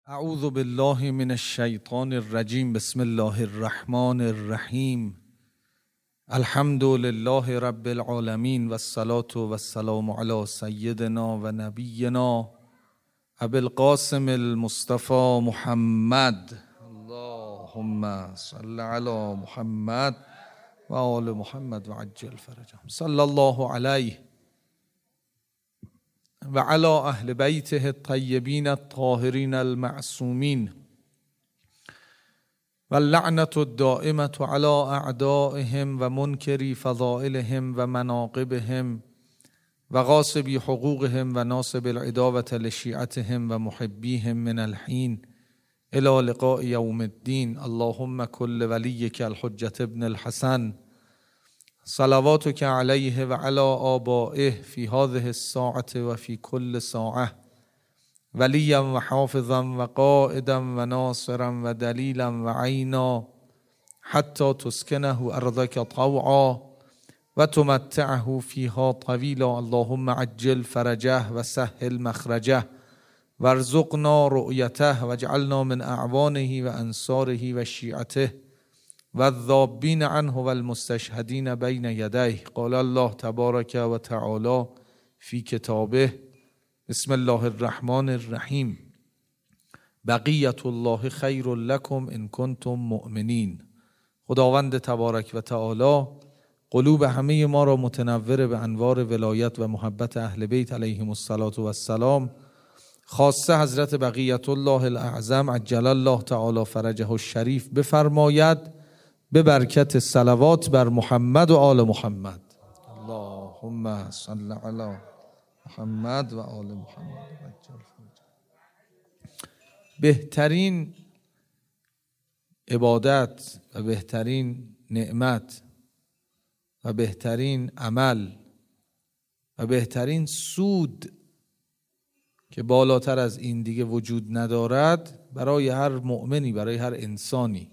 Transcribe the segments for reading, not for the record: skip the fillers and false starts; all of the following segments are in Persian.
اعوذ بالله من الشیطان الرجیم. بسم الله الرحمن الرحیم. الحمد لله رب العالمین و الصلاة و السلام علی سیدنا و نبینا ابی القاسم المصطفى محمد. اللهم صل علی محمد و آل محمد و عجل فرجهم. صلی الله علیه و علی اهل بیته الطیبین الطاهرین المعصومین و اللعنة الدائمة علی اعدائهم و منکری فضائلهم و مناقبهم و غاصبی حقوقهم و ناصب العداوة لشیعتهم و محبیهم من الحین الى لقاء یوم الدین. اللهم کل ولیک الحجة ابن الحسن صلواتك علیه و علی آبائه فی هذه الساعة و فی کل ساعة ولیا و حافظا و قائدا و ناصرا و دلیلا و عینا حتی تسکنه ارضک طوعا و تمتعه فیها طویلا. اللهم عجل فرجه و سهل مخرجه وارزقنا رؤیته واجعلنا من اعوانه و انصاره و شیعته و الذابین عنه و المستشهدین بین یدیه. قال الله تبارک و تعالی فی کتابه بسم الله الرحمن الرحیم. بقیت الله خیر لکم ان کنتم مؤمنین. خداوند تبارک و تعالی قلوب همه ما را متنور به انوار ولایت و محبت اهل بیت علیهم الصلاة و السلام، خاصه حضرت بقیت الله الاعظم عجل الله تعالی فرجه الشریف بفرماید به برکت صلوات بر محمد و آل محمد. اللهم صل علی محمد و آل محمد. بهترین عبادت و بهترین نعمت و بهترین عمل و بهترین سود که بالاتر از این دیگه وجود ندارد برای هر مؤمنی، برای هر انسانی،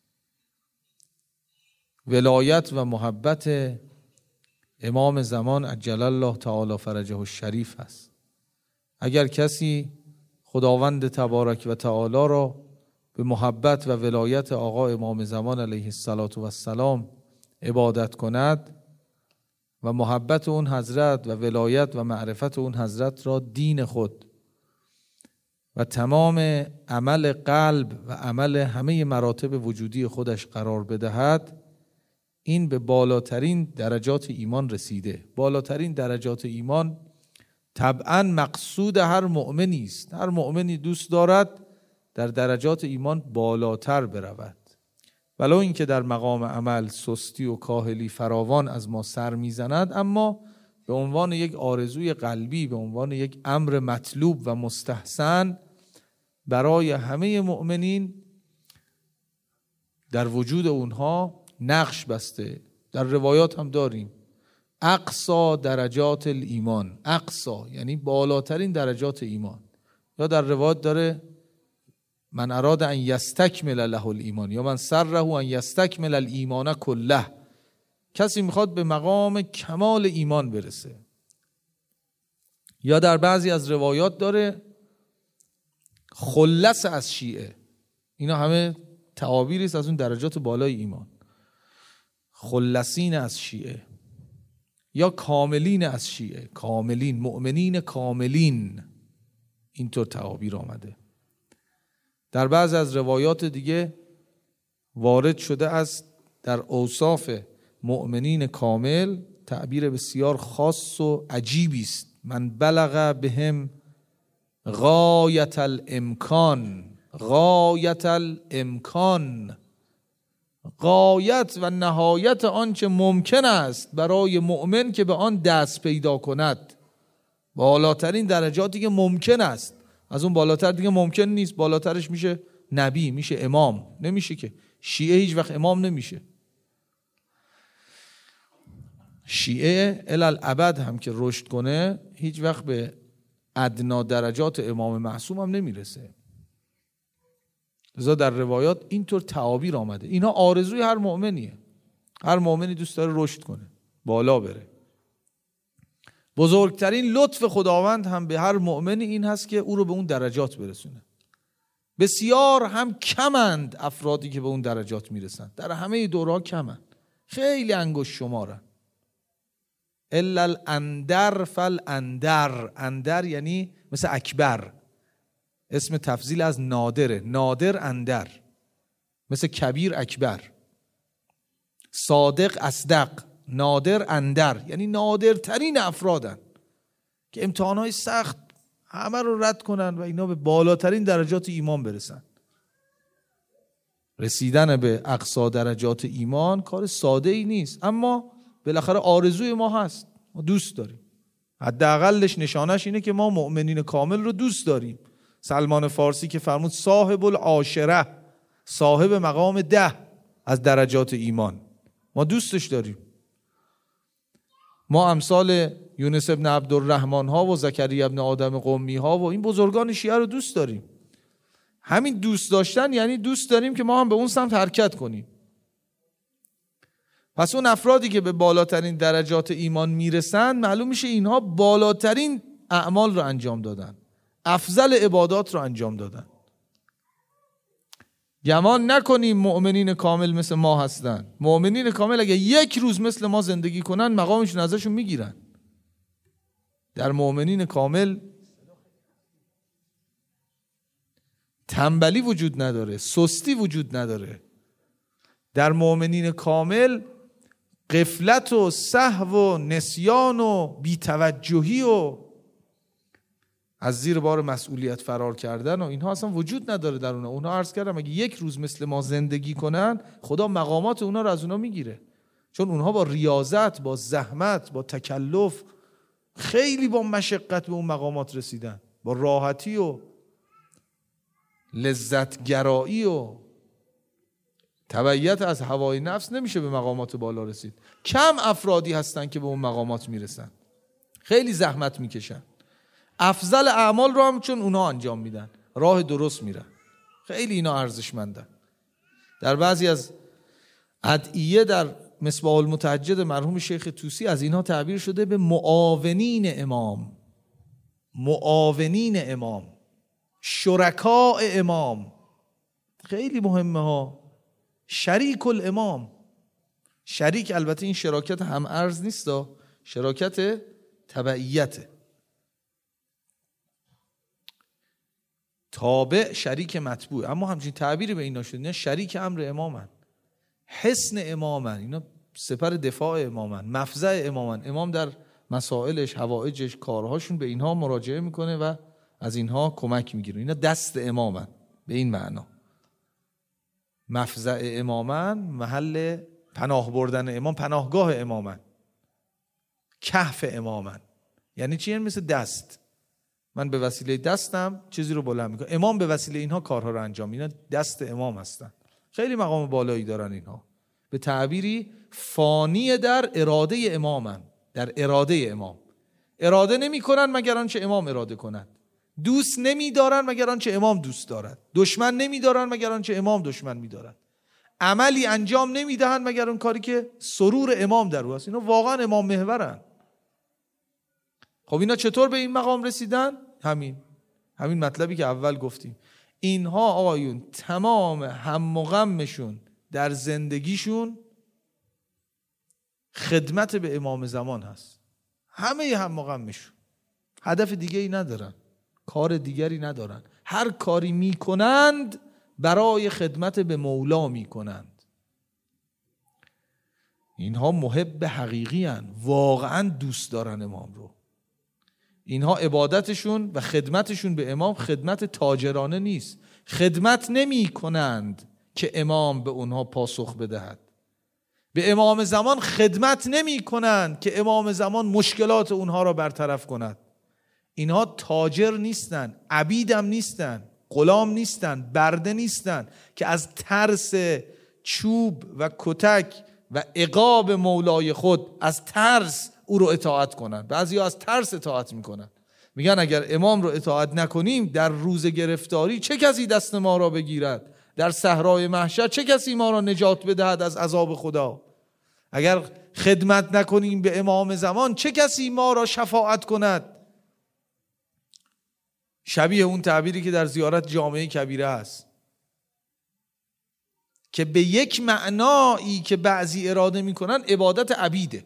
ولایت و محبت امام زمان عجل الله تعالی فرجه الشریف است. اگر کسی خداوند تبارک و تعالی را به محبت و ولایت آقا امام زمان علیه الصلاة و السلام عبادت کند و محبت اون حضرت و ولایت و معرفت اون حضرت را دین خود و تمام عمل قلب و عمل همه مراتب وجودی خودش قرار بدهد، این به بالاترین درجات ایمان رسیده. بالاترین درجات ایمان طبعا مقصود هر مؤمنی است. هر مؤمنی دوست دارد در درجات ایمان بالاتر برود، ولو اینکه در مقام عمل سستی و کاهلی فراوان از ما سر میزند، اما به عنوان یک آرزوی قلبی، به عنوان یک امر مطلوب و مستحسن برای همه مؤمنین در وجود اونها نقش بسته. در روایات هم داریم اقصا درجات الایمان. اقصا یعنی بالاترین درجات ایمان. یا در روایات داره من اراد ان یستکمل له الایمان یا من سره ان یستکمل الایمان کله. کسی میخواد به مقام کمال ایمان برسه. یا در بعضی از روایات داره خلص از شیعه. اینا همه تعابیری است از اون درجات بالای ایمان. خلصین از شیعه یا کاملین از شیعه، کاملین، مؤمنین کاملین، اینطور تعابیر آمده. در بعض از روایات دیگه وارد شده است در اوصاف مؤمنین کامل تعبیر بسیار خاص و عجیبی است. من بلغ بهم غایت الامکان. غایت الامکان، غایت و نهایت آنچه ممکن است برای مؤمن که به آن دست پیدا کند. بالاترین درجاتی که ممکن است، از اون بالاتر دیگه ممکن نیست. بالاترش میشه نبی، میشه امام. نمیشه که شیعه هیچ وقت امام نمیشه. شیعه الالعبد هم که رشد کنه هیچ وقت به ادنا درجات امام معصوم هم نمیرسه. لذا در روایات اینطور تعابیر آمده. اینا آرزوی هر مؤمنیه. هر مؤمنی دوست داره رشد کنه، بالا بره. بزرگترین لطف خداوند هم به هر مؤمنی این هست که او رو به اون درجات برسونه. بسیار هم کمند افرادی که به اون درجات میرسن، در همه دورها کمند، خیلی انگشت شمارن. الا الاندر فالاندر، اندر یعنی مثل اکبر، اسم تفضیل از نادره، نادر اندر، مثل کبیر اکبر، صادق اصدق، نادر اندر، یعنی نادرترین افرادن که امتحانهای سخت همه رو رد کنن و اینا به بالاترین درجات ایمان برسن. رسیدن به اقصا درجات ایمان کار ساده ای نیست، اما بالاخره آرزوی ما هست، ما دوست داریم. حداقلش نشانش اینه که ما مؤمنین کامل رو دوست داریم. سلمان فارسی که فرمود صاحب العاشره، صاحب مقام 10 از درجات ایمان، ما دوستش داریم. ما امثال یونس ابن عبدالرحمن ها و زکریا ابن آدم قمی ها و این بزرگان شیعه رو دوست داریم. همین دوست داشتن یعنی دوست داریم که ما هم به اون سمت حرکت کنیم. پس اون افرادی که به بالاترین درجات ایمان میرسن، معلوم میشه اینها بالاترین اعمال رو انجام دادن، افضل عبادات رو انجام دادن. گمان نکنیم مؤمنین کامل مثل ما هستن. مؤمنین کامل اگه یک روز مثل ما زندگی کنن مقامشون ازشون میگیرن. در مؤمنین کامل تنبلی وجود نداره، سستی وجود نداره. در مؤمنین کامل غفلت و سهو و نسیان و بی‌توجهی و از زیر بار مسئولیت فرار کردن و اینها اصلا وجود نداره در اونها. عرض کردم اگه یک روز مثل ما زندگی کنن، خدا مقامات اونا رو از اونا میگیره، چون اونها با ریاضت، با زحمت، با تکلف، خیلی با مشقت به اون مقامات رسیدن، با راحتی و لذتگرایی و تبعیت از هوای نفس نمیشه به مقامات بالا رسید. کم افرادی هستن که به اون مقامات میرسن، خیلی زحمت میکشن، افضل اعمال رو هم چون اونا انجام میدن، راه درست میرن، خیلی اینا ارزشمندن. در بعضی از ادعیه در مصباح المتهجد مرحوم شیخ طوسی از اینها تعبیر شده به معاونین امام، معاونین امام، شرکاء امام. خیلی مهمه ها. شریک الامام، شریک البته این شراکت هم ارز نیست، شراکت تبعیته. تابع شریک متبوع، اما همچین تعبیری به اینا شده، اینا شریک امر امامن، حصن امامن، اینا سپر دفاع امامن، مفزع امامن. امام در مسائلش، حوائجش، کارهاشون به اینها مراجعه میکنه و از اینها کمک میگیره. اینا دست امامن به این معنا. مفزع امامن، محل پناه بردن امام، پناهگاه امامن، کهف امامن. یعنی چی؟ یعنی مثل دست، من به وسیله دستم چیزی رو بلند میکنم، امام به وسیله اینها کارها رو انجام میده. دست امام هستن، خیلی مقام بالایی دارن اینها. به تعبیری فانی در اراده امامن، در اراده امام. اراده نمی کنن مگر آنچه امام اراده کنند، دوست نمی دارن مگر آنچه امام دوست دارد، دشمن نمی دارن مگر آنچه امام دشمن می دارد، عملی انجام نمی دهند مگر اون کاری که سرور امام در او است. اینا واقعا امام محورن. خب اینا چطور به این مقام رسیدن؟ همین مطلبی که اول گفتیم. اینها آقایون تمام هم و غمشون در زندگیشون خدمت به امام زمان هست. همه هم و غمشون هدف دیگری ندارن، کار دیگری ندارن. هر کاری میکنند برای خدمت به مولا میکنند. اینها محب حقیقی هن، واقعا دوست دارن امام رو. اینها عبادتشون و خدمتشون به امام خدمت تاجرانه نیست. خدمت نمی کنند که امام به اونها پاسخ بدهد. به امام زمان خدمت نمی کنند که امام زمان مشکلات اونها را برطرف کند. اینها تاجر نیستن، عبیدم نیستن، غلام نیستن، برده نیستن که از ترس چوب و کتک و عقاب مولای خود از ترس او رو اطاعت کنن. بعضیا از ترس اطاعت میکنن، میگن اگر امام رو اطاعت نکنیم در روز گرفتاری چه کسی دست ما را بگیرد، در صحرای محشر چه کسی ما را نجات بدهد از عذاب خدا، اگر خدمت نکنیم به امام زمان چه کسی ما را شفاعت کند. شبیه اون تعبیری که در زیارت جامعه کبیره است که به یک معنایی که بعضی اراده میکنن عبادت عبیده.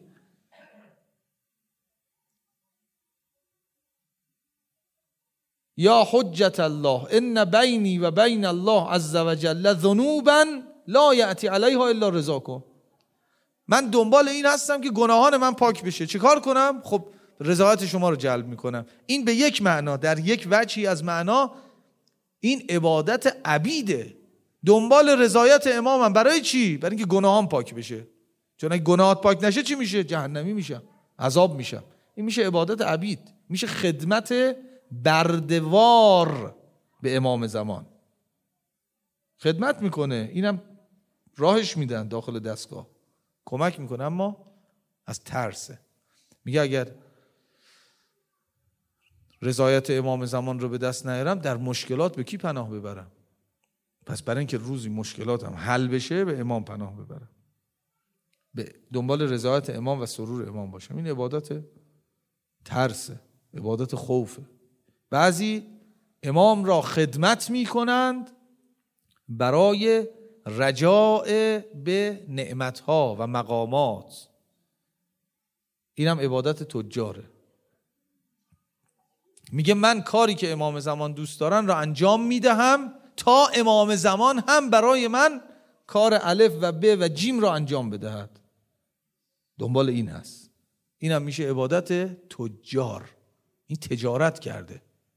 یا حجت الله ان بینی و بین الله عز وجل ذنوبا لا یأتی علیها الا رضاکم. من دنبال این هستم که گناهان من پاک بشه. چه کار کنم؟ خب رضایت شما رو جلب میکنم. این به یک معنا، در یک وجهی از معنا این عبادت عبیده. دنبال رضایت امامم برای چی؟ برای اینکه گناهان پاک بشه. چون اگه گناهات پاک نشه چی میشه؟ جهنمی میشم، عذاب میشم. این میشه عبادت عبید، میشه خدمت بردوار به امام زمان. خدمت میکنه، اینم راهش میدن داخل دستگاه، کمک میکنه، اما از ترسه. میگه اگر رضایت امام زمان رو به دست نیارم در مشکلات به کی پناه ببرم؟ پس برای اینکه روزی مشکلاتم حل بشه به امام پناه ببرم، به دنبال رضایت امام و سرور امام باشم. این عبادت ترسه، عبادت خوفه. بعضی امام را خدمت میکنند برای رجاء به نعمتها و مقامات. اینم عبادت تجاره. میگه من کاری که امام زمان دوست دارن را انجام میدهم تا امام زمان هم برای من کار الف و ب و جیم را انجام بدهد. دنبال این هست. اینم میشه عبادت تجار. این تجارت کرده.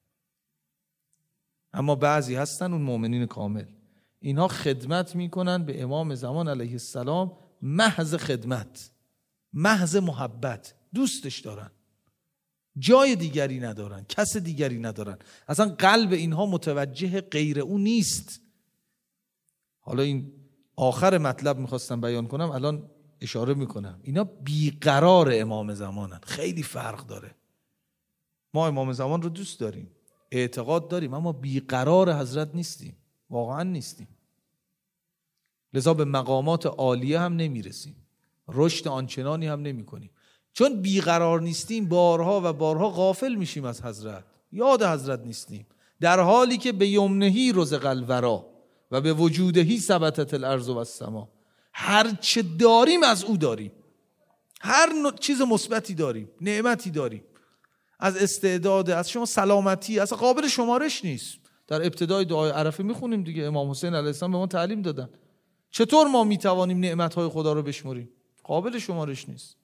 اما بعضی هستن اون مؤمنین کامل، اینها خدمت میکنن به امام زمان علیه السلام محض خدمت، محض محبت، دوستش دارن، جای دیگری ندارن، کس دیگری ندارن، اصلا قلب اینها متوجه غیر اون نیست. حالا این آخر مطلب میخواستم بیان کنم، الان اشاره میکنم. اینا بیقرار امام زمانن. خیلی فرق داره. ما امام زمان رو دوست داریم، اعتقاد داریم، اما بیقرار حضرت نیستیم، واقعا نیستیم. لذا به مقامات عالیه هم نمیرسیم، رشد آنچنانی هم نمی کنیم. چون بیقرار نیستیم بارها و بارها غافل میشیم از حضرت، یاد حضرت نیستیم، در حالی که به یمنهی رزق الورا و به وجودهی ثبتت الارض و السما. هر چه داریم از او داریم، هر چیز مثبتی داریم، نعمتی داریم، از استعداد، از شما سلامتی، اصلا قابل شمارش نیست. در ابتدای دعای عرفه میخونیم دیگه، امام حسین علیه السلام به ما تعلیم دادن چطور ما میتوانیم نعمتهای خدا رو بشمریم. قابل شمارش نیست.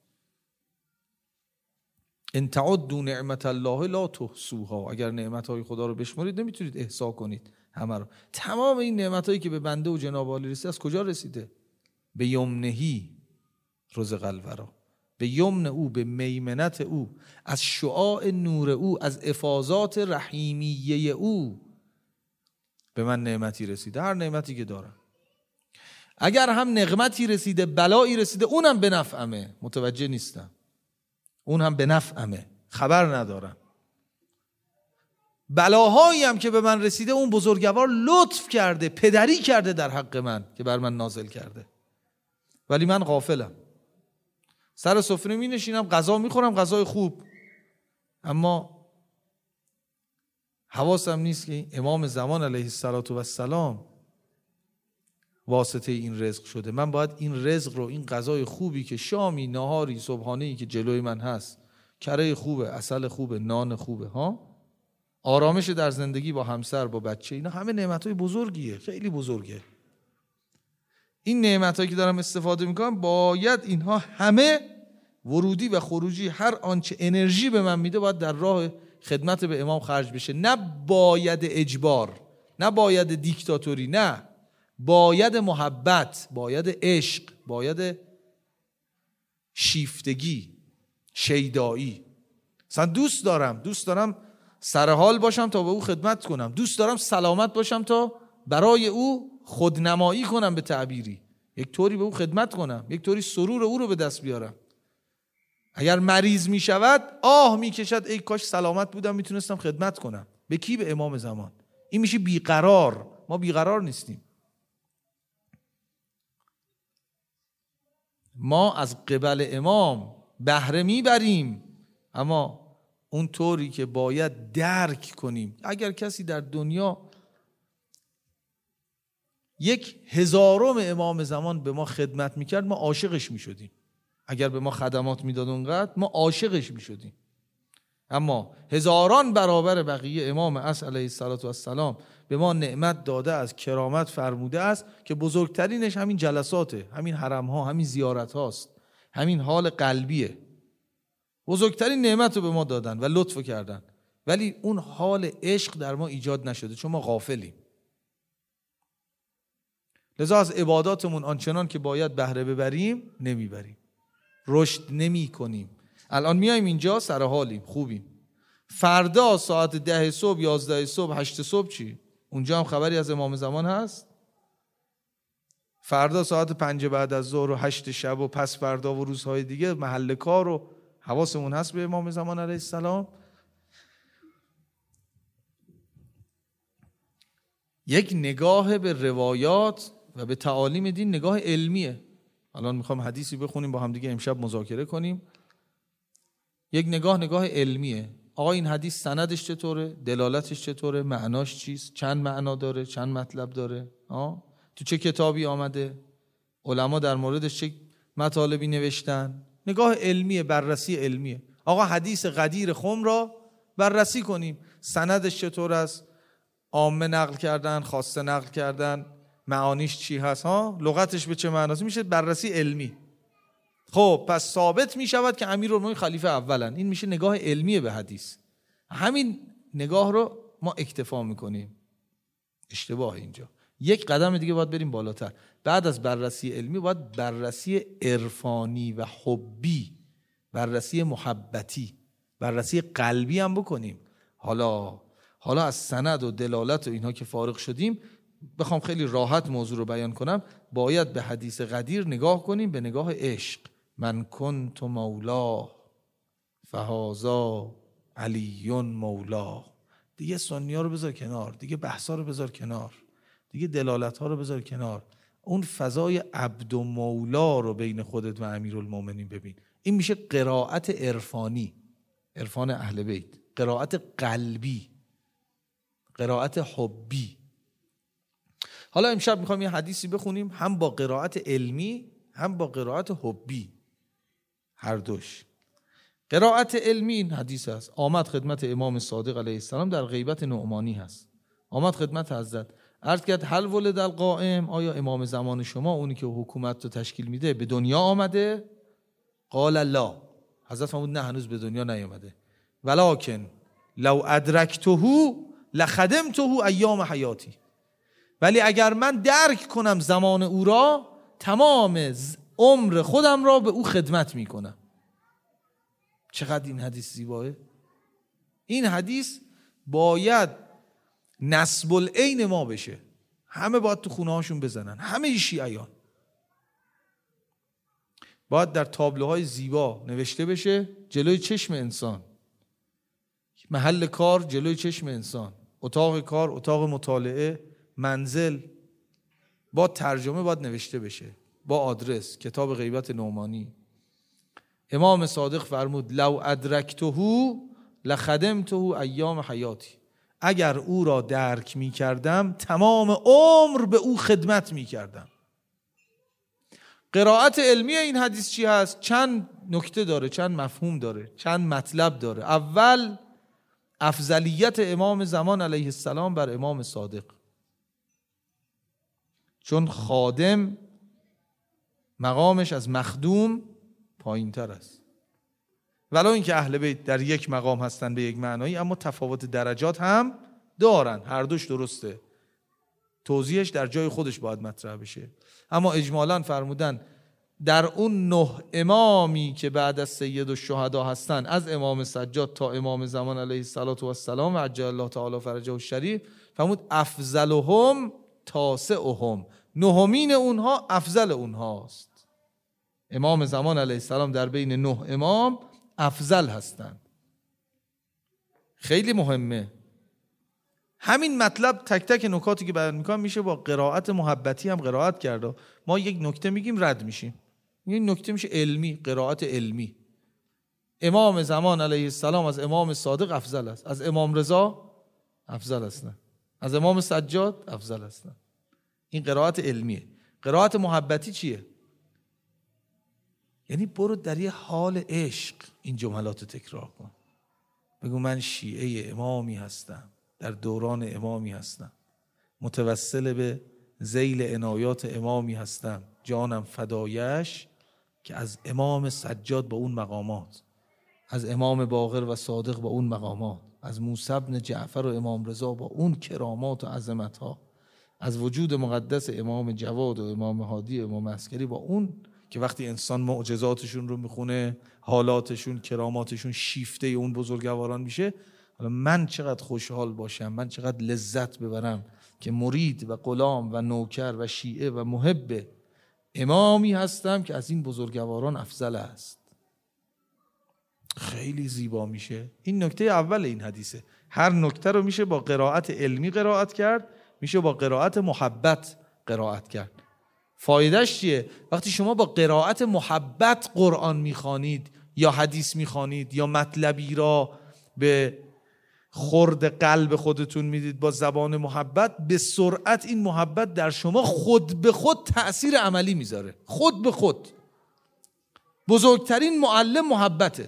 ان تعدوا نعمت الله لا تحصوها. اگر نعمتهای خدا رو بشمرید نمیتونید احصا کنید همه رو. تمام این نعمتهایی که به بنده و جناب عالی رسیده از کجا رسیده؟ به یمنهی رزق الورا، به یمن او، به میمنت او، از شعاع نور او، از افاضات رحیمیه او به من نعمتی رسیده. هر نعمتی که دارم، اگر هم نقمتی رسیده، بلایی رسیده، اونم به نفعمه، متوجه نیستم، اون هم به نفعمه، خبر ندارم. بلاهایی هم که به من رسیده اون بزرگوار لطف کرده، پدری کرده در حق من که بر من نازل کرده، ولی من غافلم. سر سفره می نشینم، غذا می خورم، غذای خوب، اما حواسم نیست که امام زمان علیه السلام واسطه این رزق شده. من باید این رزق رو، این غذای خوبی که شامی، نهاری، صبحانه‌ای که جلوی من هست، کره خوبه، عسل خوبه، نان خوبه، آرامش در زندگی با همسر، با بچه، اینا همه نعمت‌های بزرگیه، خیلی بزرگه. این نعمت‌هایی که دارم استفاده میکنم باید اینها همه ورودی و خروجی، هر آنچه انرژی به من میده باید در راه خدمت به امام خرج بشه. نه باید اجبار، نه باید دیکتاتوری، نه باید محبت، باید عشق، باید شیفتگی، شیدایی. مثلا دوست دارم سرحال باشم تا به او خدمت کنم، دوست دارم سلامت باشم تا برای او خودنمایی کنم، به تعبیری یک طوری به او خدمت کنم، یک طوری سرور او رو به دست بیارم. اگر مریض می شود آه می کشد ای کاش سلامت بودم میتونستم خدمت کنم. به کی؟ به امام زمان. این میشه بیقرار. ما بیقرار نیستیم. ما از قبل امام بهره میبریم، اما اون طوری که باید درک کنیم. اگر کسی در دنیا 1/1000 امام زمان به ما خدمت میکرد ما عاشقش میشدیم. اگر به ما خدمات میداد اونقدر ما عاشقش میشدیم. اما هزاران برابر بقیه امام اصل علیه السلام به ما نعمت داده از کرامت فرموده است که بزرگترینش همین جلساته، همین حرم ها، همین زیارت هاست، همین حال قلبیه. بزرگترین نعمت رو به ما دادن و لطف کردن، ولی اون حال عشق در ما ایجاد نشده چون ما غافلیم. لذا از عباداتمون آنچنان که باید بهره ببریم نمیبریم، رشد نمی کنیم. الان میایم اینجا سر حالیم، خوبیم. فردا ساعت 10 صبح، 11 صبح، 8 صبح چی؟ اونجا هم خبری از امام زمان هست؟ فردا ساعت 5 بعد از ظهر و 8 شب و پس فردا و روزهای دیگه محل کار و حواسمون هست به امام زمان علیه السلام؟ یک نگاه به روایات و به تعالیم دین نگاه علمیه. الان میخوام حدیثی بخونیم با هم دیگه امشب مذاکره کنیم. یک نگاه علمیه. آقا این حدیث سندش چطوره؟ دلالتش چطوره؟ معناش چیست؟ چند معنا داره؟ چند مطلب داره؟ تو چه کتابی آمده؟ علما در موردش چه مطالبی نوشتن؟ نگاه علمیه، بررسی علمیه. آقا حدیث غدیر خم را بررسی کنیم. سندش چطور است؟ عامه نقل کردن، خاصه نقل کردن، معانیش چی هست؟ لغتش به چه معناست؟ میشه بررسی علمی. خب پس ثابت می شود که امیرالمومنین خلیفه اولن. این میشه نگاه علمیه به حدیث. همین نگاه رو ما اکتفا میکنیم. اشتباه اینجا. یک قدم دیگه باید بریم بالاتر. بعد از بررسی علمی باید بررسی عرفانی و حبی، بررسی محبتی، بررسی قلبی هم بکنیم. حالا از سند و دلالت و اینها که فارغ شدیم، بخوام خیلی راحت موضوع رو بیان کنم، باید به حدیث غدیر نگاه کنیم به نگاه عشق. من کنت مولا فهذا علی مولا. دیگه سنی ها رو بذار کنار، دیگه بحثا رو بذار کنار، دیگه دلالت ها رو بذار کنار. اون فضای عبد و مولا رو بین خودت و امیرالمومنین ببین. این میشه قرائت عرفانی، عرفان اهل بیت، قرائت قلبی، قرائت حبی. حالا امشب میخوام یه حدیثی بخونیم هم با قرائت علمی هم با قرائت حبی، هر دوش. قرائت علمی این حدیث هست. آمد خدمت امام صادق علیه السلام، در غیبت نعمانی هست. آمد خدمت حضرت، عرض کرد هل ولد القائم، آیا امام زمان شما اونی که حکومت رو تشکیل میده به دنیا آمده؟ قال لا. حضرت فرمود نه، هنوز به دنیا نیامده. ولکن لو ادرکته لخدمته ایام حیاتی. ولی اگر من درک کنم زمان او را، تمام عمر خودم را به او خدمت میکنم. چقدر این حدیث زیباه. این حدیث باید نسب العین ما بشه. همه باید تو خونه هاشون بزنن، همه شیعیان. باید در تابلوهای زیبا نوشته بشه جلوی چشم انسان. محل کار جلوی چشم انسان، اتاق کار، اتاق مطالعه، منزل، با ترجمه باید نوشته بشه، با آدرس. کتاب غیبت نعمانی. امام صادق فرمود لو ادرکته لخدمته ایام حیاتی. اگر او را درک می کردم تمام عمر به او خدمت می کردم. قرائت علمی این حدیث چی هست؟ چند نکته داره، چند مفهوم داره، چند مطلب داره. اول، افضلیت امام زمان علیه السلام بر امام صادق، چون خادم مقامش از مخدوم پایین تر است. ولو اینکه اهل بیت در یک مقام هستن به یک معنایی، اما تفاوت درجات هم دارن. هر دوش درسته، توضیحش در جای خودش باید مطرح بشه. اما اجمالاً فرمودن در اون 9 امامی که بعد از سید الشهدا هستن، از امام سجاد تا امام زمان علیه السلام و عجل الله تعالی فرجه الشریف، فرمود افضلهم تاسعهم. 9مین اونها افضل اونهاست. امام زمان علیه السلام در بین 9 امام افضل هستند. خیلی مهمه. همین مطلب تک تک نکاتی که بیان میکنم میشه با قرائت محبتی هم قرائت کرده. ما یک نکته میگیم رد میشیم. این نکته میشه علمی، قرائت علمی. امام زمان علیه السلام از امام صادق افضل است، از امام رضا افضل است، نه از امام سجاد افضل است. نه. این قرائت علمیه. قرائت محبتی چیه؟ یعنی برو در یه حال عشق این جملات رو تکرار کن. بگو من شیعه امامی هستم، در دوران امامی هستم، متوسل به ذیل عنایات امامی هستم، جانم فدایش که از امام سجاد با اون مقامات، از امام باقر و صادق با اون مقامات، از موسی بن جعفر و امام رضا با اون کرامات و عظمت ها، از وجود مقدس امام جواد و امام هادی و امام عسکری با اون که وقتی انسان معجزاتشون رو میخونه، حالاتشون، کراماتشون شیفته اون بزرگواران میشه. حالا من چقدر خوشحال باشم، من چقدر لذت ببرم که مرید و غلام و نوکر و شیعه و محب امامی هستم که از این بزرگواران افضل است. خیلی زیبا میشه. این نکته اول این حدیثه. هر نکته رو میشه با قرائت علمی قرائت کرد، میشه با قرائت محبت قرائت کرد. فایدهش چیه؟ وقتی شما با قرائت محبت قرآن میخوانید یا حدیث میخوانید یا مطلبی را به خرد قلب خودتون میدید با زبان محبت، به سرعت این محبت در شما خود به خود تأثیر عملی میذاره. خود به خود. بزرگترین معلم محبته،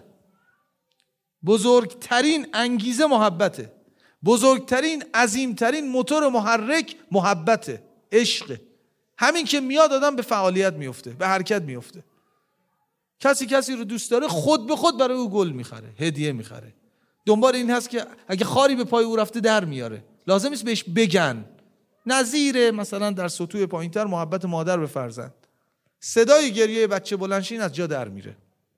بزرگترین انگیزه محبته، بزرگترین عظیمترین موتور محرک محبته، عشقه. همین که میاد آدم به فعالیت میفته، به حرکت میفته. کسی رو دوست داره خود به خود برای او گل میخره، هدیه میخره. دنبال این هست که اگه خاری به پای او رفته در میاره. لازم نیست بهش بگن. نظیر مثلا در سطوح پایینتر محبت مادر به فرزند، صدای گریه بچه بلندشین از جا در میره.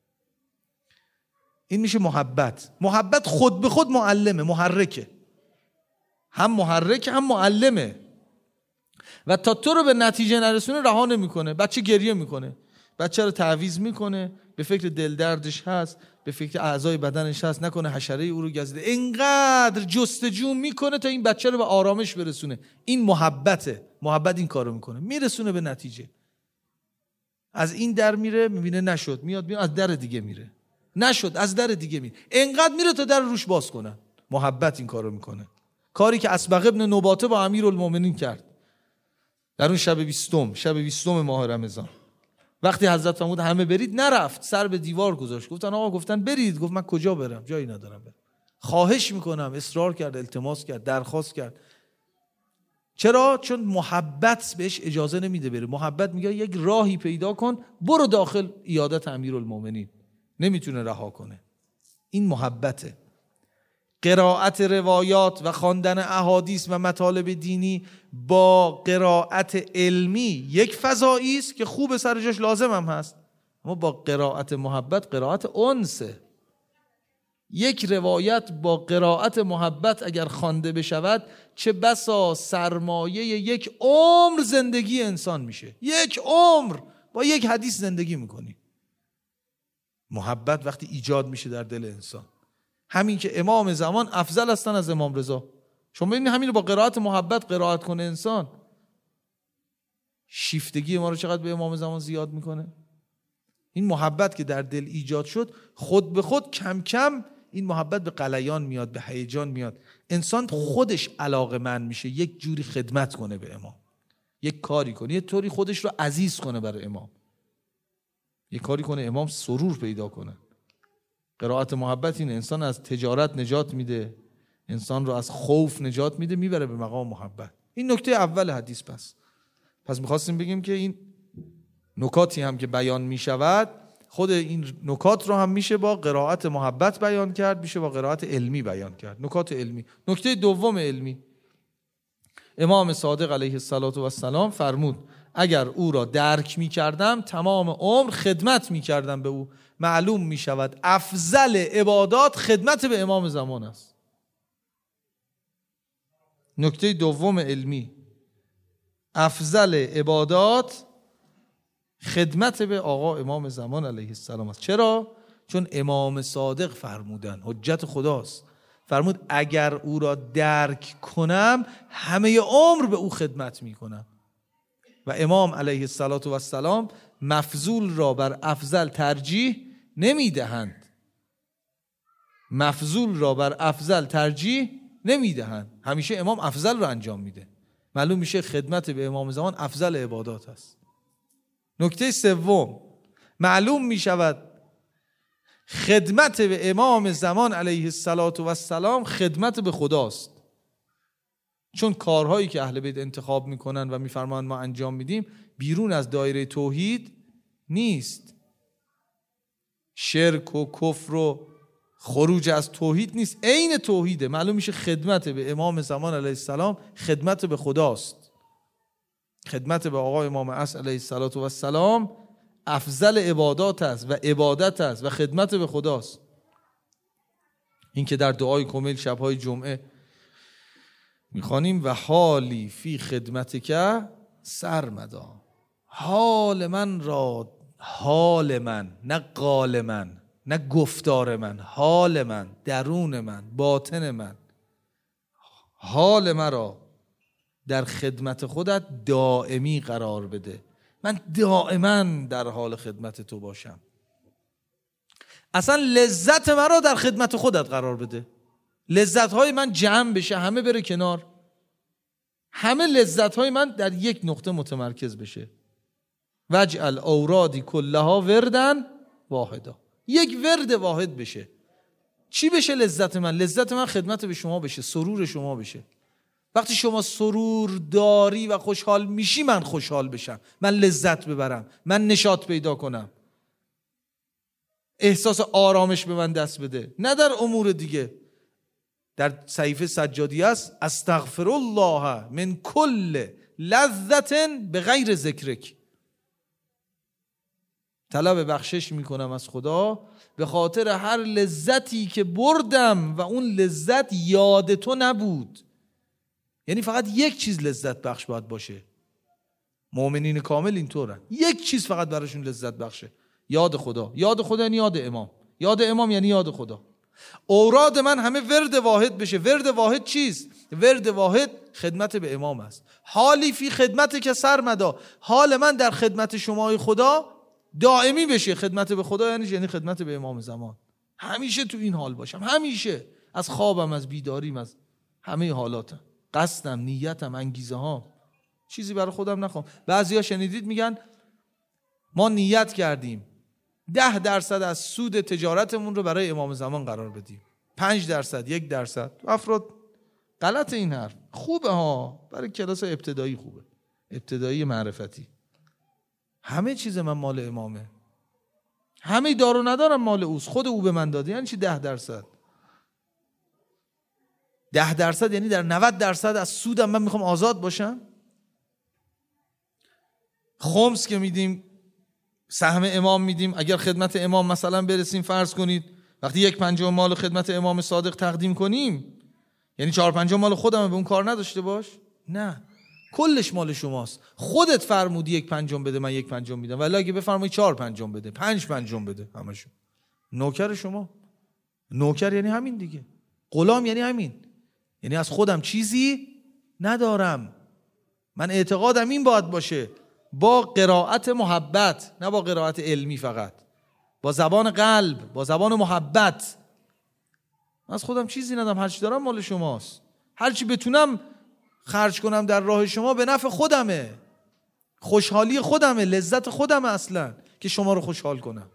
این میشه محبت. محبت خود به خود معلمه، محرکه، هم محرک هم معلمه و تا تو رو به نتیجه نرسونه رها نمیکنه. بچه گریه میکنه، بچه رو تعویض میکنه، به فکر دل دردش هست، به فکر اعضای بدنش هست، نکنه حشره او رو گزیده. اینقدر جستجو میکنه تا این بچه رو به آرامش برسونه. این محبته. محبت این کارو میکنه، میرسونه به نتیجه. از این در میره، میبینه نشد، میاد از در دیگه میره، نشد از در دیگه میره، اینقدر میره تا در روش باز کنن. محبت این کارو میکنه. کاری که اسبغ ابن نباته با امیرالمومنین کرد در اون شب 20 ماه رمضان. وقتی حضرت فرمود همه برید، نرفت، سر به دیوار گذاشت. گفتن آقا، گفتن برید. گفت من کجا برم؟ جایی ندارم برم. خواهش میکنم. اصرار کرد، التماس کرد، درخواست کرد. چرا؟ چون محبت بهش اجازه نمیده بره. محبت میگه یک راهی پیدا کن، برو داخل عیادت امیرالمومنین. نمیتونه رها کنه. این محبته. قرائت روایات و خواندن احادیث و مطالب دینی با قرائت علمی یک فضایی است که خوب سر جاش لازم هم هست، اما با قرائت محبت قرائت انسه. یک روایت با قرائت محبت اگر خوانده بشود، چه بسا سرمایه یک عمر زندگی انسان میشه. یک عمر با یک حدیث زندگی میکنی. محبت وقتی ایجاد میشه در دل انسان، همین که امام زمان افضل هستن از امام رضا. شما ببینید همین رو با قرائت محبت قرائت کنه انسان، شیفتگی ما رو چقدر به امام زمان زیاد میکنه. این محبت که در دل ایجاد شد، خود به خود کم کم این محبت به غلیان میاد، به هیجان میاد. انسان خودش علاقه‌مند میشه یک جوری خدمت کنه به امام، یک کاری کنه، یک طوری خودش رو عزیز کنه برای امام، یک کاری کنه امام سرور پیدا کنه. قرائت محبت این انسان از تجارت نجات میده، انسان رو از خوف نجات میده، میبره به مقام محبت. این نکته اول حدیث. پس میخواستیم بگیم که این نکاتی هم که بیان میشود، خود این نکات رو هم میشه با قرائت محبت بیان کرد، میشه با قرائت علمی بیان کرد. نکات علمی. نکته دوم علمی، امام صادق علیه السلام فرمود اگر او را درک میکردم تمام عمر خدمت میکردم به او. معلوم میشود افضل عبادات خدمت به امام زمان است. نکته دوم علمی، افضل عبادات خدمت به آقا امام زمان علیه السلام است. چرا؟ چون امام صادق فرمودن، حجت خداست، فرمود اگر او را درک کنم همه عمر به او خدمت میکنم. و امام علیه السلام مفضول را بر افضل ترجیح نمیدهند. مفضول را بر افضل ترجیح نمیدهند. همیشه امام افضل رو انجام میده. معلوم میشه خدمت به امام زمان افضل عبادات است. نکته سوم، معلوم میشود خدمت به امام زمان علیه السلام خدمت به خداست. چون کارهایی که اهل بیت انتخاب میکنن و میفرمایند ما انجام میدیم بیرون از دایره توحید نیست. شرک و کفر و خروج از توحید نیست، عین توحیده. معلوم میشه خدمت به امام زمان علیه السلام خدمت به خداست. خدمت به آقا امام عصر علیه السلام افضل عبادات است و عبادت است و خدمت به خداست. این که در دعای کمیل شبهای جمعه میخوانیم و حالی فی خدمتک سرمدا، حال من را، حال من، نه قال من، نه گفتار من، حال من، درون من، باطن من، حال مرا در خدمت خودت دائمی قرار بده. من دائما در حال خدمت تو باشم. اصلا لذت مرا در خدمت خودت قرار بده. لذت‌های من جمع بشه، همه بره کنار. همه لذت‌های من در یک نقطه متمرکز بشه. وجعل اورادی کلها وردن واحدا، یک ورد واحد بشه. چی بشه لذت من؟ لذت من خدمت به شما بشه، سرور شما بشه. وقتی شما سرور داری و خوشحال میشی من خوشحال بشم، من لذت ببرم، من نشاط پیدا کنم، احساس آرامش به من دست بده، نه در امور دیگه. در صحیفه سجادی است استغفر الله من کل لذت بغیر ذکرک، طلب بخشش میکنم از خدا به خاطر هر لذتی که بردم و اون لذت یاد تو نبود. یعنی فقط یک چیز لذت بخش باید باشه. مؤمنین کامل اینطورن، یک چیز فقط براشون لذت بخشه، یاد خدا. یاد خدا یعنی یاد امام، یاد امام یعنی یاد خدا. اوراد من همه ورد واحد بشه. ورد واحد چیست؟ ورد واحد خدمت به امام است. حالی فی خدمت که سرمدا، حال من در خدمت شمای خدا دائمی بشه. خدمت به خدا یعنی خدمت به امام زمان. همیشه تو این حال باشم، همیشه، از خوابم، از بیداریم، از همه حالاتم، قصدم، نیتم، انگیزه ها، چیزی برای خودم نخوام. بعضیا شنیدید میگن ما نیت کردیم 10% از سود تجارتمون رو برای امام زمان قرار بدیم، 5%، 1%. افراد غلط این حرف. خوبه ها، برای کلاس ابتدایی خوبه، ابتدایی معرفتی. همه چیز من مال امامه، همه دار و ندارم مال اوست، خود او به من داده. یعنی چی 10%؟ 10% یعنی در 90% از سودم من میخوام آزاد باشم. خمس که میدیم، سهم امام میدیم، اگر خدمت امام مثلا برسیم، فرض کنید وقتی 1/5 مال خدمت امام صادق تقدیم کنیم، یعنی 4/5 مال خودم، به اون کار نداشته باش. نه، کلش مال شماست. خودت فرمودی 1/5 بده، من 1/5 میدم. ولی اگه بفرمایی 4/5 بده، 5/5 بده، همشون نوکر شما. نوکر یعنی همین دیگه، غلام یعنی همین، یعنی از خودم چیزی ندارم. من اعتقادم این باید باشه، با قرائت محبت، نه با قرائت علمی فقط، با زبان قلب، با زبان محبت. من از خودم چیزی ندارم، هرچی دارم مال شماست. هرچی بتونم خرج کنم در راه شما به نفع خودمه، خوشحالی خودمه، لذت خودمه اصلا، که شما رو خوشحال کنم.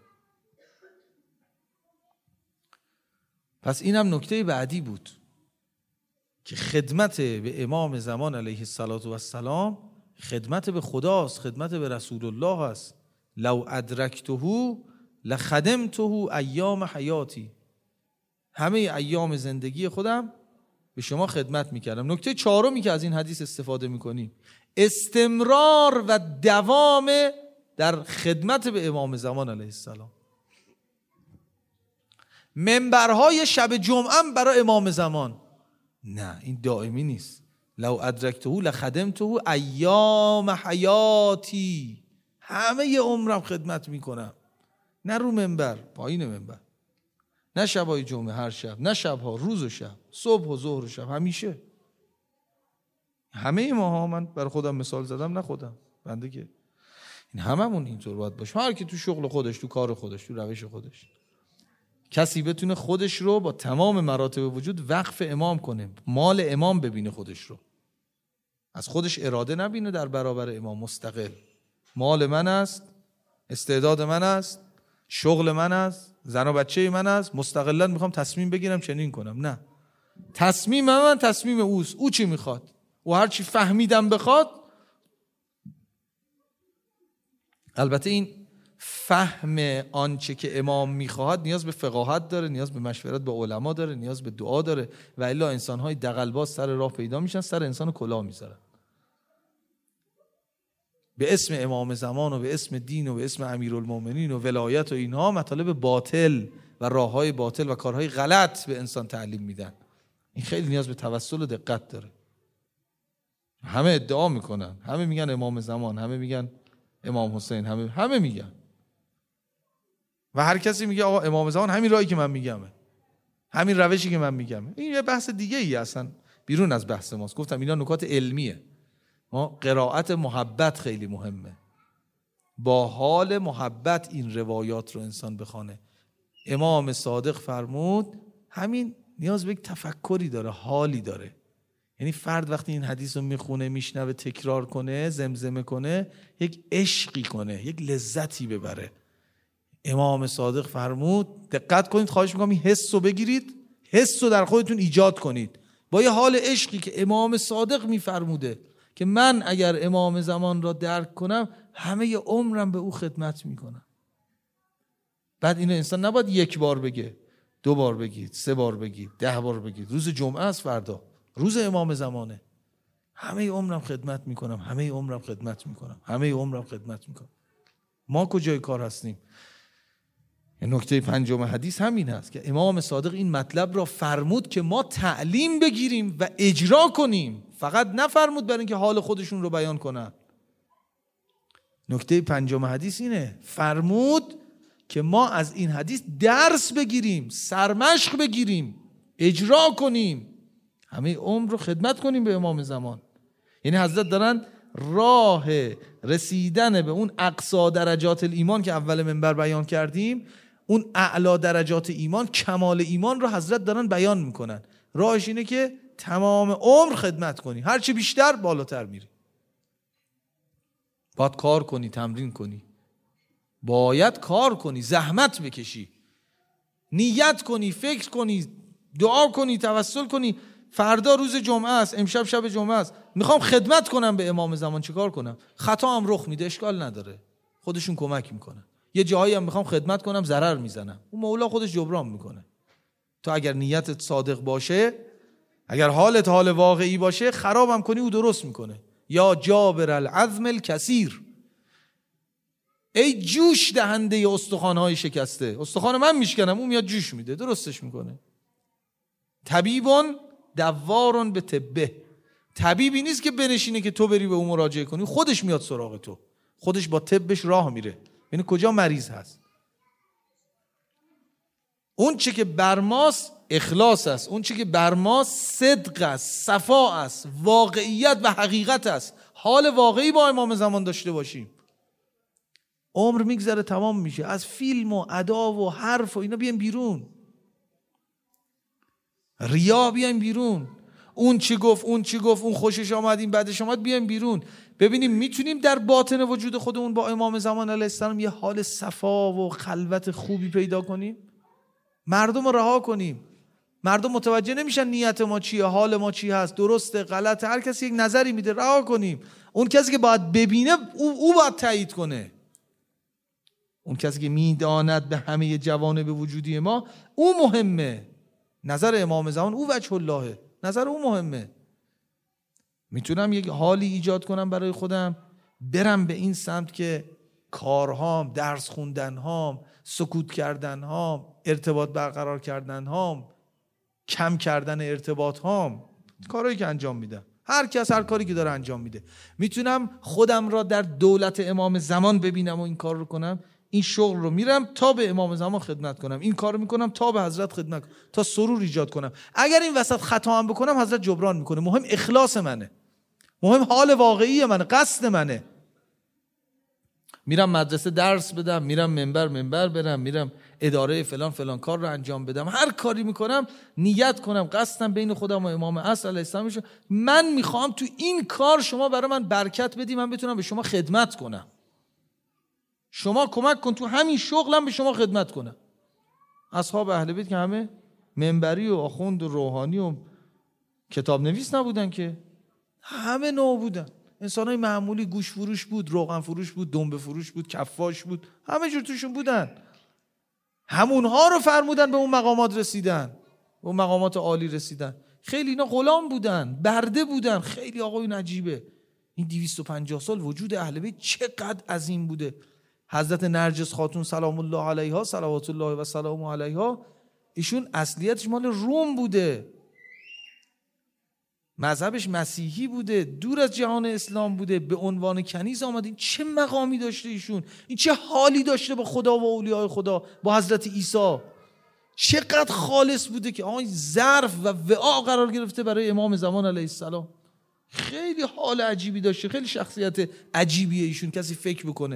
پس اینم نکته بعدی بود که خدمت به امام زمان علیه السلام خدمت به خداست، خدمت به رسول الله است. لو ادرکته لخدمته ایام حیاتی، همه ایام زندگی خودم به شما خدمت میکردم. نکته 4 که از این حدیث استفاده میکنیم، استمرار و دوام در خدمت به امام زمان علیه السلام. منبرهای شب جمعه برای امام زمان، نه، این دائمی نیست. لو ادرکته لخدمته ایام حیاتی، همه عمرم خدمت میکنم، نه رو منبر، پایین منبر، نه شبای جمعه هر شب، نه شبها، روز و شب، صبح و ظهر و شب، همیشه. همه ماها، من برای خودم مثال زدم، نه خودم، بنده که این هممون اینطور باید باشه. هر کی تو شغل خودش، تو کار خودش، تو روش خودش. کسی بتونه خودش رو با تمام مراتب وجود وقف امام کنه، مال امام ببینه خودش رو، از خودش اراده نبینه در برابر امام مستقل. مال من است، استعداد من است، شغل من است، زن و بچه من است، مستقلا میخوام تصمیم بگیرم چنین کنم. نه، تصمیم من تصمیم اوست. او چی میخواد و هر چی فهمیدم بخواد. البته این فهم آنچه که امام میخواهد نیاز به فقاهت داره، نیاز به مشورت با علما داره، نیاز به دعا داره، و الا انسان‌های دغل‌باز سر راه پیدا میشن، سر انسان کلاه میذارن. به اسم امام زمان و به اسم دین و به اسم امیرالمومنین و ولایت و اینها مطالب باطل و راههای باطل و کارهای غلط به انسان تعلیم میدن. این خیلی نیاز به توسل و دقت داره. همه ادعا میکنن، همه میگن امام زمان، همه میگن امام حسین، همه میگن، و هر کسی میگه آقا امام زمان همین راهی که من میگمه، همین روشی که من میگمه. این یه بحث دیگه ای اصلا بیرون از بحث ماست. گفتم اینا نکات علمیه. ما قرائت محبت خیلی مهمه، با حال محبت این روایات رو انسان بخونه. امام صادق فرمود همین نیاز به یک تفکری داره، حالی داره. یعنی فرد وقتی این حدیث رو میخونه، میشنوه، تکرار کنه، زمزمه کنه، یک عشقی کنه، یک لذتی ببره. امام صادق فرمود، دقت کنید، خواهش میکنم این حس رو بگیرید، حس رو در خودتون ایجاد کنید با یه حال عشقی که امام صادق میفرموده که من اگر امام زمان را درک کنم همه عمرم به او خدمت میکنم. بعد اینو انسان نباید یک بار بگه، 2 بار بگید، 3 بار بگید، 10 بار بگید. روز جمعه است، فردا روز امام زمانه. همه عمرم خدمت میکنم، همه عمرم خدمت میکنم، همه عمرم خدمت میکنم. ما کجای کار هستیم؟ نکته 5 حدیث همین هست که امام صادق این مطلب را فرمود که ما تعلیم بگیریم و اجرا کنیم، فقط نفرمود برای اینکه حال خودشون رو بیان کنن. نکته 5 حدیث اینه، فرمود که ما از این حدیث درس بگیریم، سرمشق بگیریم، اجرا کنیم، همه عمر رو خدمت کنیم به امام زمان. یعنی حضرت دارن راه رسیدن به اون اقصا درجات ایمان که اول منبر بیان کردیم، اون اعلا درجات ایمان، کمال ایمان رو حضرت دارن بیان میکنن. راهش اینه که تمام عمر خدمت کنی، هرچی بیشتر بالاتر میری. باید کار کنی، تمرین کنی، باید کار کنی، زحمت بکشی، نیت کنی، فکر کنی، دعا کنی، توسل کنی. فردا روز جمعه است، امشب شب جمعه است، میخوام خدمت کنم به امام زمان، چیکار کنم؟ خطا هم رخ میده، اشکال نداره، خودشون کمک میکنن. یه جایی هم میخوام خدمت کنم، ضرر میزنم، اون مولا خودش جبران میکنه. تو اگر نیتت صادق باشه، اگر حالت حال واقعی باشه، خرابم کنی او درست میکنه. یا جابر العظم الکثیر، ای جوش دهنده استخوان‌های شکسته، استخوان من میشکنم، اون میاد جوش میده، درستش میکنه. طبیبون دوارون به طبه، طبیبی نیست که بنشینه که تو بری به اون مراجعه کنی، خودش میاد سراغ تو، خودش با طبش راه میره، یعنی کجا مریض هست. اون چه که بر ماست اخلاص است، اون چه که بر ماست صدق است، صفا است، واقعیت و حقیقت است. حال واقعی با امام زمان داشته باشیم. عمر میگذره، تمام میشه، از فیلم و ادا و حرف و اینا بیایم بیرون، ریا بیایم بیرون، اون چی گفت، اون چی گفت، اون خوشش آمد، این بعدش آمد، بیایم بیرون. ببینیم میتونیم در باطن وجود خودمون با امام زمان علیه السلام یه حال صفا و خلوت خوبی پیدا کنیم. مردم رو رها کنیم. مردم متوجه نمیشن نیت ما چیه، حال ما چی هست، درسته، غلطه، هر کسی یک نظری میده، رها کنیم. اون کسی که باید ببینه او باید تایید کنه. اون کسی که میداند به همه جوانب وجودی ما، او مهمه. نظر امام زمان او وجه اللهه، نظر او مهمه. میتونم یک حالی ایجاد کنم برای خودم، برم به این سمت که کارهام، درس خوندنهام، سکوت کردنهام، ارتباط برقرار کردنهام، کم کردن ارتباطهام، کارهایی که انجام میدم. هر کس هر کاری که داره انجام میده. میتونم خودم را در دولت امام زمان ببینم و این کار رو کنم. این شغل رو میرم تا به امام زمان خدمت کنم، این کار رو میکنم تا به حضرت خدمت کنم، تا سرور ایجاد کنم. اگر این وسط خطا هم بکنم حضرت جبران میکنه. مهم اخلاص منه، مهم حال واقعی منه، قصد منه. میرم مدرسه درس بدم، میرم منبر برم، میرم اداره فلان کار رو انجام بدم، هر کاری میکنم نیت کنم قصدم بین خودم و امام عصر علیه السلام میشه من میخوام تو این کار شما برای من برکت بدی، من بتونم به شما خدمت کنم، شما کمک کن تو همین شغلم به شما خدمت کنم. اصحاب اهل بیت که همه منبری و آخوند و روحانی و کتاب نویس نبودن که، همه نوع بودن، انسانای معمولی، گوش فروش بود، روغن فروش بود، دنبه فروش بود، کفاش بود، همه جور توشون بودن. همونها رو فرمودن به اون مقامات رسیدن، به اون مقامات عالی رسیدن. خیلی اینا غلام بودن، برده بودن. خیلی آقایون عجیبه. این 250 سال وجود اهل بیت چقدر عظیم بوده. حضرت نرجس خاتون سلام الله علیها، صلوات الله و سلام علیها، ایشون اصلیتش مال روم بوده، مذهبش مسیحی بوده، دور از جهان اسلام بوده، به عنوان کنیز آمد. این چه مقامی داشته ایشون، این چه حالی داشته با خدا و اولیاء خدا، با حضرت عیسی، چقدر خالص بوده که آن ظرف و وعا قرار گرفته برای امام زمان علیه السلام. خیلی حال عجیبی داشته، خیلی شخصیت عجیبیه ایشون، کسی فکر بکنه.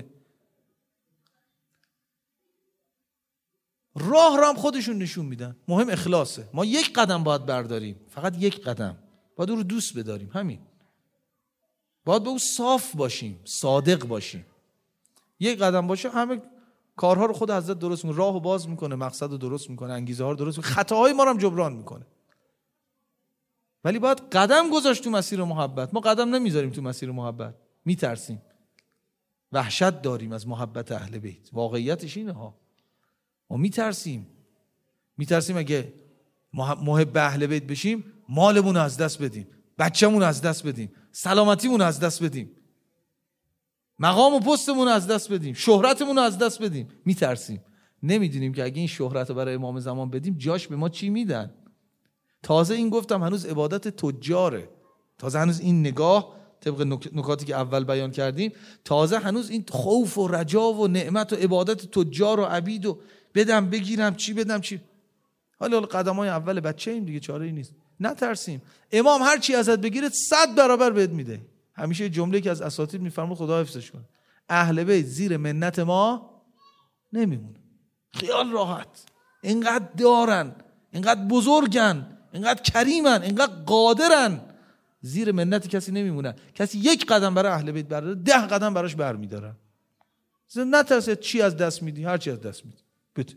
راه هم خودشون نشون میدن. مهم اخلاصه. ما یک قدم باید برداریم، فقط یک قدم، باید او رو دوست بداریم، همین. باید به او صاف باشیم، صادق باشیم. یک قدم باشه همه کارها رو خود حضرت درست میکنه، راهو باز میکنه، مقصد رو درست میکنه، انگیزه ها رو درست میکنه، خطاهای ما رو هم جبران میکنه. ولی باید قدم گذاشت تو مسیر محبت. ما قدم نمیذاریم تو مسیر محبت، میترسیم، وحشت داریم از محبت اهل بیت. واقعیتش اینه ها، ما میترسیم اگه محب اهل بیت بشیم مالمون رو از دست بدیم، بچه‌مون رو از دست بدیم، سلامتیمون رو از دست بدیم، مقام و پستمون رو از دست بدیم، شهرتمون رو از دست بدیم. میترسیم، نمیدونیم که اگه این شهرت رو برای امام زمان بدیم جاش به ما چی میدن. تازه این گفتم هنوز عبادت تجاره، تازه هنوز این نگاه طبق نکاتی که اول بیان کردیم، تازه هنوز این خوف و رجا و نعمت و عبادت تجار و عبید و بدم بگیرم چی بدم چی. حالا قدمای اول بچه ایم دیگه، چاره ای نیست. نترسیم. امام هر چی ازت بگیره 100 برابر بهت میده. همیشه جمله که از اساتید میفرمود خدا حفظش کنه، اهل بیت زیر منت ما نمیمونه. خیال راحت. اینقدر دارن، اینقدر بزرگن، اینقدر کریمن، اینقدر قادرن، زیر منت کسی نمیمونن. کسی یک قدم برای اهل بیت برداره 10 قدم براش برمیدارن. نترسید چی از دست میدی، هر چی از دست میدی بده.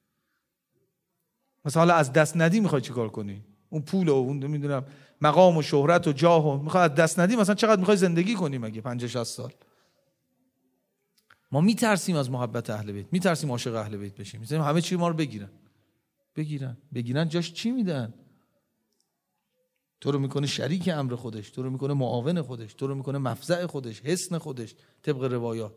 مثلا حالا از دست ندی میخوای چی کار کنی؟ اون پول و اون نمیدونم مقام و شهرت و جاه و میخوای از دست ندی، مثلا چقدر میخوای زندگی کنی مگه 50-60 سال؟ ما میترسیم از محبت اهل بیت، میترسیم عاشق اهل بیت بشیم، میترسیم همه چی ما رو بگیرن. جاش چی میدن؟ تو رو میکنه شریک امر خودش، تو رو میکنه معاون خودش، تو رو میکنه مفزع خودش، حصن خودش، طبق روایات.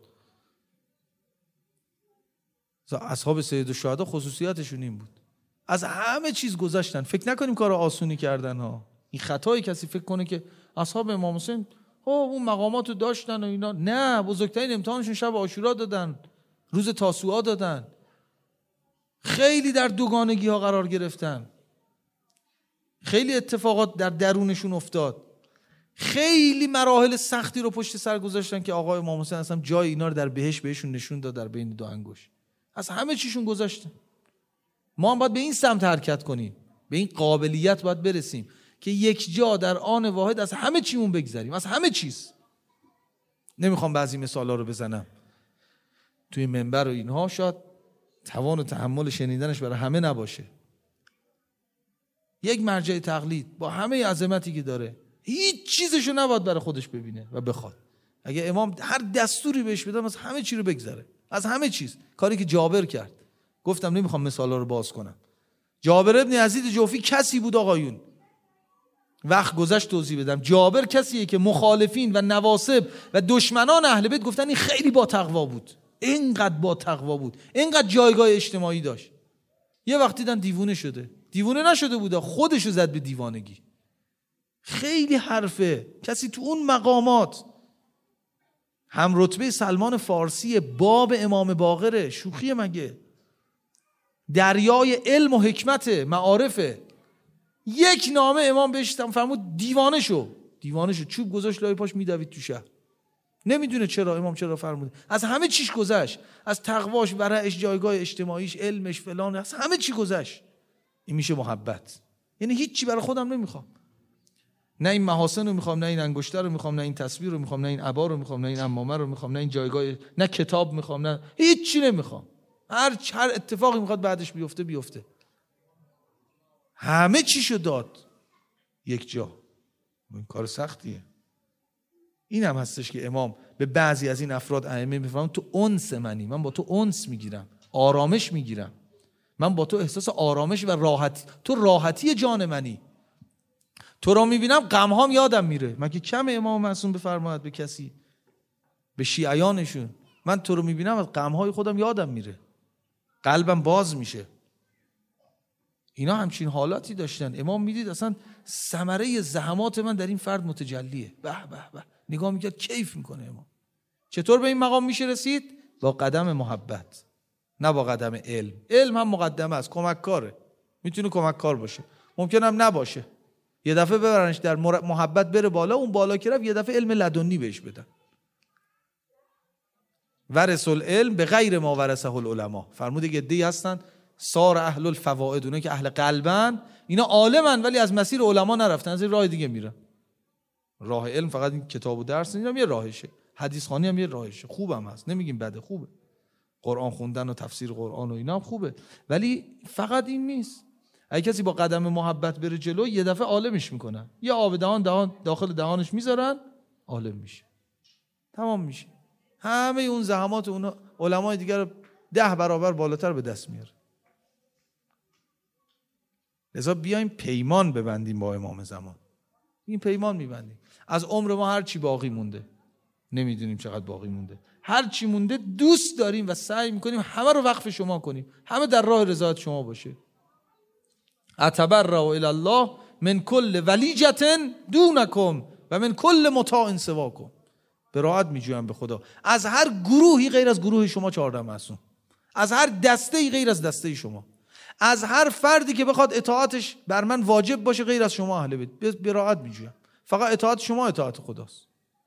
اصحاب سید الشهدا خصوصیاتشون این بود، از همه چیز گذشتن. فکر نکنیم کار آسونی کردن ها. این خطایی کسی فکر کنه که اصحاب امام حسین اون مقاماتو داشتن و اینا. نه، بزرگترین امتحانشون شب عاشورا دادن، روز تاسوعا دادن، خیلی در دوگانگی ها قرار گرفتن، خیلی اتفاقات در درونشون افتاد، خیلی مراحل سختی رو پشت سر گذاشتن که آقای امام حسین اصلا جای اینا رو در بهشت بهشون نشون داد، در بین دو انگشت از همه چیشون گذاشتن. ما هم باید به این سمت حرکت کنیم، به این قابلیت باید برسیم که یک جا در آن واحد از همه چیمون بگذریم، از همه چیز. نمیخوام بعضی مثالا رو بزنم توی منبر و اینها، شاید توان و تحمل شنیدنش برای همه نباشه. یک مرجع تقلید با همه عظمتی که داره هیچ چیزشو نباید برای خودش ببینه و بخواد. اگه امام هر دستوری بهش بدم از همه چی رو بگذره، از همه چیز. کاری که جابر کرد، گفتم نمیخوام مثالا رو باز کنم. جابر ابن یزید جوفی کسی بود آقایون، وقت گذشت توضیح بدم. جابر کسیه که مخالفین و نواصب و دشمنان اهل بیت گفتن این خیلی با تقوا بود، اینقدر با تقوا بود، اینقدر جایگاه اجتماعی داشت. یه وقت دیدن دیوونه شده. دیوونه نشده بود، خودشو زد به دیوانگی. خیلی حرفه. کسی تو اون مقامات هم رتبه سلمان فارسی، باب امام باقره، شوخی مگه؟ دریای علم و حکمت، معارفه. یک نامه امام بهش فرمود دیوانه شو. چوب گذاشت لای پاش میدوید تو شهر. نمیدونه چرا امام چرا فرموده. از همه چیش گذشت، از تقواش، ورعش، جایگاه اجتماعیش، علمش، فلان، از همه چی گذشت. این میشه محبت. یعنی هیچی برای خودم نمیخوام، نه این محاسن رو میخوام، نه این انگشتر رو میخوام، نه این تصویر رو میخوام، نه این عبا رو میخوام، نه این عمامه رو میخوام، نه این جایگاه، نه کتاب میخوام، نه هیچی نمیخوام. هر اتفاقی میخواد بعدش بیفته. همه چیشو داد یک جا. این کار سختیه. این هم هستش که امام به بعضی از این افراد ائمه میفرمایند تو انس منی، من با تو انس میگیرم، آرامش میگیرم، من با تو احساس آرامش و راحت، تو راحتی جان منی، تو را میبینم غم هام یادم میره. مگه کم امام معصوم بفرماید به کسی، به شیعیانشون، من تو رو میبینم از غم های خودم یادم میره، قلبم باز میشه. اینا همچین حالاتی داشتن. امام میدید اصلا ثمره زحمات من در این فرد متجلیه. به به به، نگاه میکرد کیف میکنه امام. چطور به این مقام میشه رسید؟ با قدم محبت، نه با قدم علم. علم هم مقدمه است، کمک کاره، میتونه کمک کار باشه، ممکن هم نباشه. یه دفعه ببرنش در محبت بره بالا، اون بالا که رفت یه دفعه علم لدنی بهش بدن. ورث العلم به غیر ما ورثه العلماء. فرموده که عده‌ای هستن صار اهل الفوائد، اونایی که اهل قلبن، اینا عالمن ولی از مسیر علما نرفتن، از این راه دیگه میرن. راه علم فقط این کتاب و درس، اینم یه راهشه، حدیث خوانی هم یه راهشه، خوبم هست، نمیگیم بده، خوبه. قرآن خوندن و تفسیر قرآن و اینا هم خوبه، ولی فقط این نیست. اگه کسی با قدم محبت بره جلو، یه دفعه عالمش میکنن، یه آب دهان داخل دهانش میذارن، عالم میشه، تمام میشه. همه اون زحمات اون علمای دیگر رو 10 برابر بالاتر به دست میاره. لذا بیایم پیمان ببندیم با امام زمان. این پیمان میبندیم. از عمر ما هر چی باقی مونده، نمیدونیم چقدر باقی مونده، هر چی مونده دوست داریم و سعی میکنیم همه رو وقف شما کنیم، همه در راه رضایت شما باشه. اتبرأ الی الله من کل ولیجة دونکم و من کل مطاع سواکم. براءت میجویم به خدا از هر گروهی غیر از گروه شما 14 معصوم، از هر دسته‌ای غیر از دسته شما، از هر فردی که بخواد اطاعتش بر من واجب باشه غیر از شما اهل بیت. براءت میجویم، فقط اطاعت شما اطاعت خداست.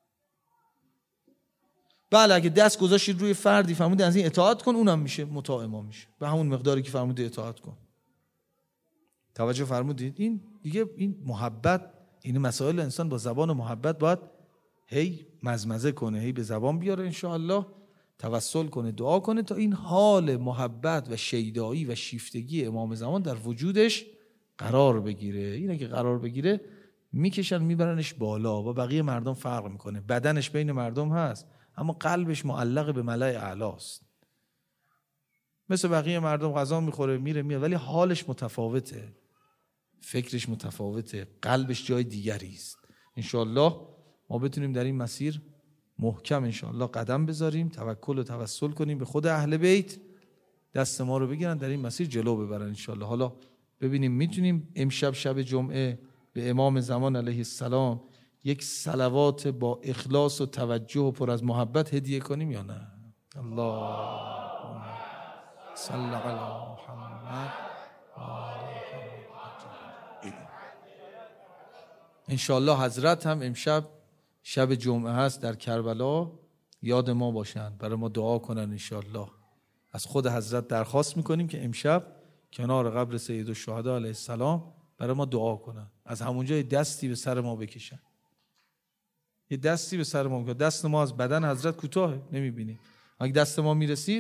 بله اگه دست گذاشتید روی فردی فرموده از این اطاعت کن، اونم میشه مطاع امام، میشه به همون مقداری که فرموده اطاعت کن. توجه فرمودید؟ این دیگه این محبت، این مسائل انسان با زبان محبت باید هی مزمزه کنه، هی به زبان بیاره، انشاءالله توسل کنه، دعا کنه تا این حال محبت و شیدایی و شیفتگی امام زمان در وجودش قرار بگیره. اینه که قرار بگیره میکشن میبرنش بالا، با بقیه مردم فرق میکنه. بدنش بین مردم هست اما قلبش معلق به ملأ اعلاست. مثل بقیه مردم غذا میخوره میره میاد، ولی حالش متفاوته، فکرش متفاوته، قلبش جای دیگری است. انشاءالله ما بتونیم در این مسیر محکم انشاءالله قدم بذاریم، توکل و توسل کنیم به خود اهل بیت، دست ما رو بگیرن در این مسیر جلو ببرن انشاءالله. حالا ببینیم میتونیم امشب شب جمعه به امام زمان علیه السلام یک صلوات با اخلاص و توجه و پر از محبت هدیه کنیم یا نه؟ اللهم صل علی محمد. انشاءالله حضرت هم امشب شب جمعه هست در کربلا، یاد ما باشن، برای ما دعا کنن انشاءالله. از خود حضرت درخواست میکنیم که امشب کنار قبر سید الشهدا علیه السلام برای ما دعا کنن، از همونجا دستی به سر ما بکشن، یه دستی به سر ما بکشن. دست ما از بدن حضرت کوتاهه، نمیبینیم. اگه دست ما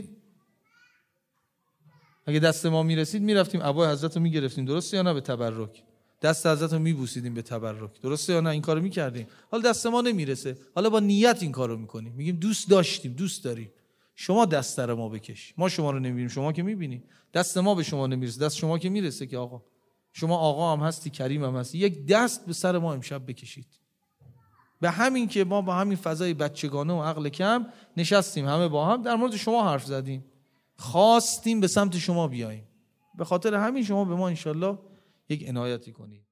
میرسید میرفتیم عبای حضرت رو میگرفتیم، درسته یا نه؟ به تبرک دست حضرت رو میبوسیدیم به تبرک، درسته یا نه؟ این کارو میکردیم. حالا دست ما نمیرسه، حالا با نیت این کارو میکنیم، میگیم دوست داشتیم، دوست داریم، شما دست در ما بکش. ما شما رو نمیبینیم، شما که میبینی. دست ما به شما نمیرسه، دست شما که میرسه که آقا شما آقا هم هستی، کریم هم هستی، یک دست به سر ما امشب بکشید. به همین که ما با همین فضای بچگانه و عقل کم نشستیم همه با هم در مورد شما حرف زدیم، خواستیم به سمت شما بیاییم، به خاطر همین شما به ما انشالله یک عنایتی کنید.